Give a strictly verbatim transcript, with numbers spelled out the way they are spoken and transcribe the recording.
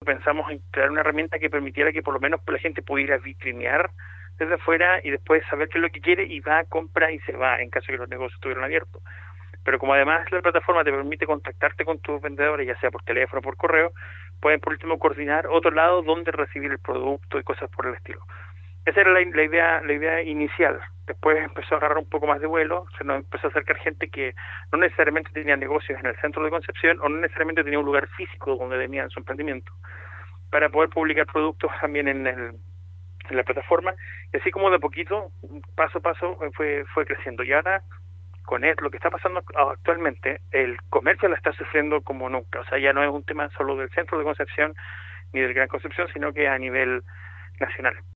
pensamos en crear una herramienta que permitiera que por lo menos la gente pudiera vitrinear desde afuera y después saber qué es lo que quiere y va, compra y se va en caso de que los negocios estuvieran abiertos. Pero como además la plataforma te permite contactarte con tus vendedores, ya sea por teléfono o por correo, pueden por último coordinar otro lado donde recibir el producto y cosas por el estilo. Esa era la, la idea la idea inicial. Después empezó a agarrar un poco más de vuelo, se nos empezó a acercar gente que no necesariamente tenía negocios en el centro de Concepción o no necesariamente tenía un lugar físico donde tenían su emprendimiento, para poder publicar productos también en el en la plataforma, y así como de poquito, paso a paso, fue fue creciendo. Y ahora, con esto, lo que está pasando actualmente, el comercio la está sufriendo como nunca. O sea, ya no es un tema solo del centro de Concepción ni del Gran Concepción, sino que a nivel nacional.